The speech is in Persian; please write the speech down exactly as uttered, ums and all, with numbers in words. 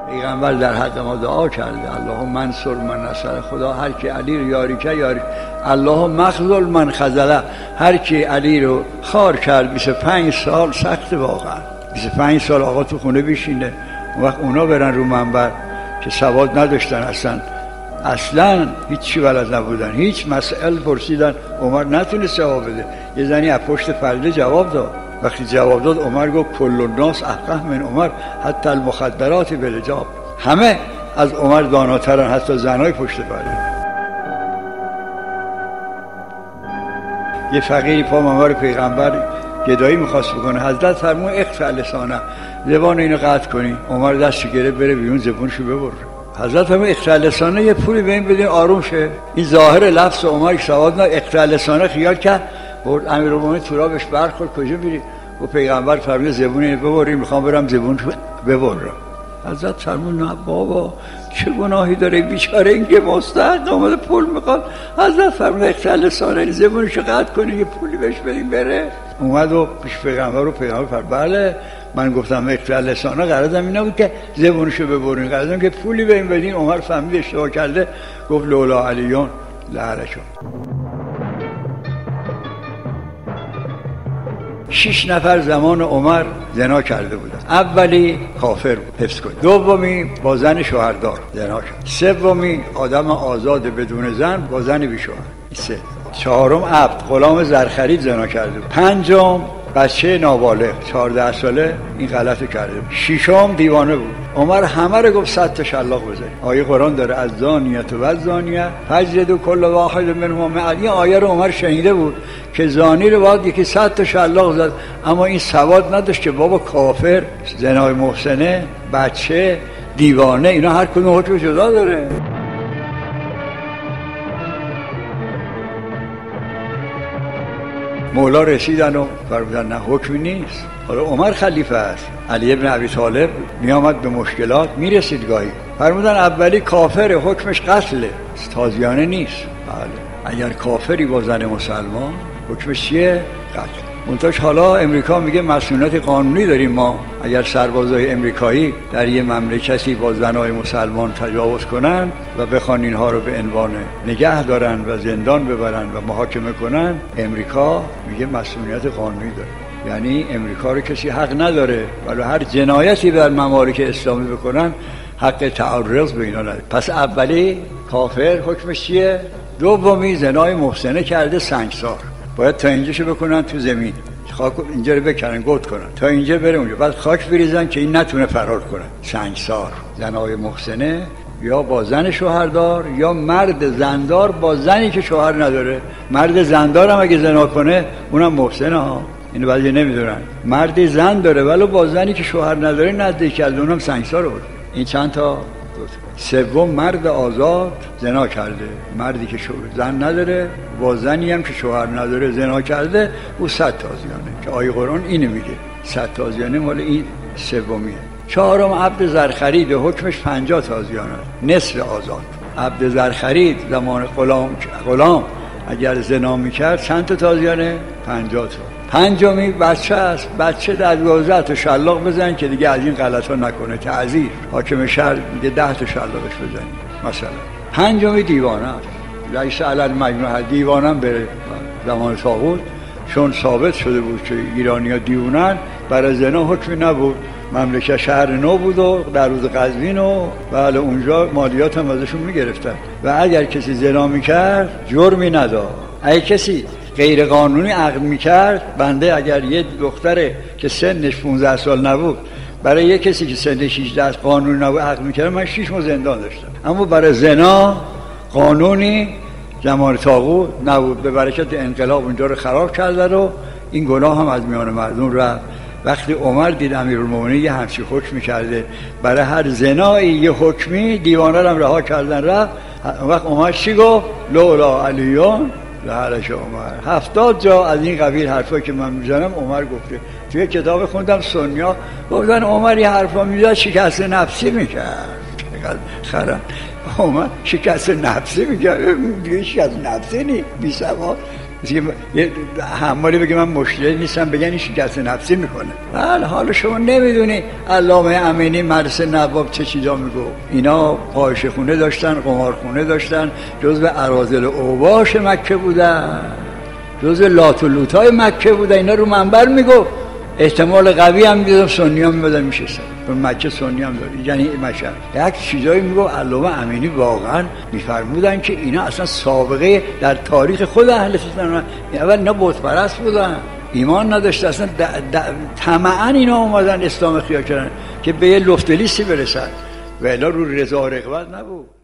پیغمبر در حق ما دعا کرده اللهم منصر من نصر، خدا هر کی علی رو یاری کرد یاری. اللهم مخذل من خذله، هر کی علی رو خار کرد. بیست و پنج سال سخت واقعا، بیست و پنج سال آقا تو خونه بشینه، اون وقت اونا برن رو منبر که سواد نداشتن، اصلا اصلا هیچی بلد نبودن، هیچ مسئله پرسیدن عمر نتونست جواب بده. یه زنی از پشت پرده جواب داد، وقتی جواب داد عمر گفت کل الناس افقه من عمر حتی المخدرات بالحجاب، همه از عمر داناترن، حتی زنای پشت پرده. یه فقیری پا منبر پیغمبر گدایی میخواست بکنه، حضرت فرمود اقطع لسانه، زبان اینو قطع کنی. عمر دستش گرفت بره بیرون زبونشو ببره. حضرت فرمود اقطع لسانه، یه پولی به این بدین آروم شه. این ظاهر لفظ عمر که سواد نه، اقطع لسانه خیال کرد برد امیرالمومنین تو راه بهش برخورد کجا میری؟ و پیغمبر فرمود زبون اینو ببری، میخوام برم زبونشو ببرم. حضرت فرمود نه بابا چه گناهی داره بیچاره، این که مستحق اومده پول میخواد. حضرت فرمود اقطع لسانه، زبونشو قطع کنی یه پولی بهش بدین بره. اومد و پیش پیغمبر رو پیغمبر فرمود بله من گفتم اقطع لسانه، قرارم اینا بود که زبونشو ببرین، قرارم که پولی به این بدین. عمر فهمید اشتباه کرده، گفت لولا علیون لعلشون. شش نفر زمان عمر زنا کرده بودن. اولی کافر بود، حفظ کنید. دومی با زن شوهردار زنا کرد. سومی آدم آزاد بدون زن با زن بی شوهر. سه. چهارم عبد غلام زرخرید زنا کرده بود. پنجم بچه نابالغ چهارده ساله این غلطو کرده بود. ششم دیوانه بود. عمر همه رو گفت صد تا شلاق بزنید. آیه قرآن داره از زانیت و زانیه فجلدوا کل واحد منهما مئة. این آیه رو عمر شنیده بود که زانی رو باید یکی صد تا شلاق زد، اما این سواد نداشت که بابا کافر، زنای محسنه، بچه، دیوانه، اینا هر کدوم حکم جدا داره. مولا رسیدن و فرمودن نه حکمی نیست. حالا عمر خلیفه است، علی ابن ابی طالب می آمد به مشکلات میرسید گاهی. فرمودن اولی کافر، حکمش قتله، تازیانه نیست. بله اگر کافری با زن مسلمان حکمش چیه؟ قتل. منتاش حالا امریکا میگه مسئولیت قانونی داریم ما، اگر سربازای امریکایی در یه مملکتی با زنای مسلمان تجاوز کنن و بخوان اینها رو به عنوان نگه دارن و زندان ببرن و محاکمه کنن، امریکا میگه مسئولیت قانونی داره. یعنی امریکا رو کسی حق نداره ولی هر جنایتی بر ممالک اسلامی بکنن حق تعرض به اینا نداره. پس اولی کافر حکمش چیه؟ دومی زنای محسنه کرده سنگسار، باید تا اینجاشو بکنن تو زمین، خاک اینجا رو بکنن گود کنن تا اینجا بره اونجا، بعد خاک بریزن که این نتونه فرار کنه. سنگسار. زنای محسنه یا با زن شوهردار یا مرد زندار با زنی که شوهر نداره. مرد زندار هم اگه زنا کنه اونم محسنه ها، اینو بعضی نمیدونن. مرد زن داره ولی با زنی که شوهر نداره نزدیک کرده، اونم سنگسار بود. این چند تا. سوم مرد آزاد زنا کرده، مردی که زن نداره با زنی هم که شوهر نداره زنا کرده، او صد تازیانه، که آیه قرآن اینو میگه صد تازیانه مال این سومیه. چهارم عبد زرخرید، حکمش پنجاه تازیانه، نصف آزاد. عبد زرخرید زمان غلام غلام اگر زنا میکرد چند تا تازیانه؟ پنجاه تا. پنجمی بچه است، بچه در دوازده تا شلاق بزن که دیگه از این غلطا نکنه، تعزیر. حاکم شهر میگه ده تا شلاقش بزنی مثلا. پنجمی دیوانه است، لیس علی المجنون، دیوانه بره. زمان طاغوت چون ثابت شده بود که ایرانی‌ها دیوانن، برای زنا حکمی نبود. مملکت شهر نو بود و در روز قزوین و بله اونجا مالیات هم ازشون میگرفتن و اگر کسی زنا میکرد جرمی نداشت. اگه کسی غیر قانونی عقد میکرد، بنده اگر یه دختره که سنش پانزده سال نبود برای یه کسی که سنش هجده قانونی نبود عقد میکرد، من شش ماه زندان داشتم. اما برای زنا قانونی زمان طاغوت نبود. به برکت انقلاب اونجا رو خراب کردن و این گناه هم از میان مردم رفت. وقتی عمر دید امیرالمومنین یه همچین حکمی کرده، برای هر زنایی یه حکمی، دیوانه رو هم رها کردن رفت. وقت عمر چی گفت؟ لولا علیون لعلش عمر. هفتاد جا از این قبیل حرفا که من میزنم عمر گفته. توی کتاب خوندم سنیا گفتن عمر یه حرفا میزد شکست نفسی میکرد. چقدر خرم. عمر شکست نفسی میکرد، دیگه شکست نفسی نی، بی سواد یه حمالی بگه من مشکلی نیستم بگن این شکست نفسی میکنه. بله حالا شما نمیدونی علامه امینی مدرسه نواب چه چیزا میگو. اینا فاحشه خونه داشتن، قمارخونه داشتن، جزو اراذل اوباش مکه بودن، جزو لات و لوتای مکه بودن. اینا رو منبر میگو. احتمال قوی هم میدادم سنی هم میبادن میشستن. مکه سنی هم داری یعنی مشهد یک چیزایی میگو. علامه امینی واقعا میفرمودن که اینا اصلا سابقه در تاریخ خود اهل سنت، اول اینا بت پرست بودن، ایمان نداشت، اصلا طمعاً اینا اومدن اسلام خیا کردن که به یه لفتلیستی برسن و الا رو رضا و رغبت نبود.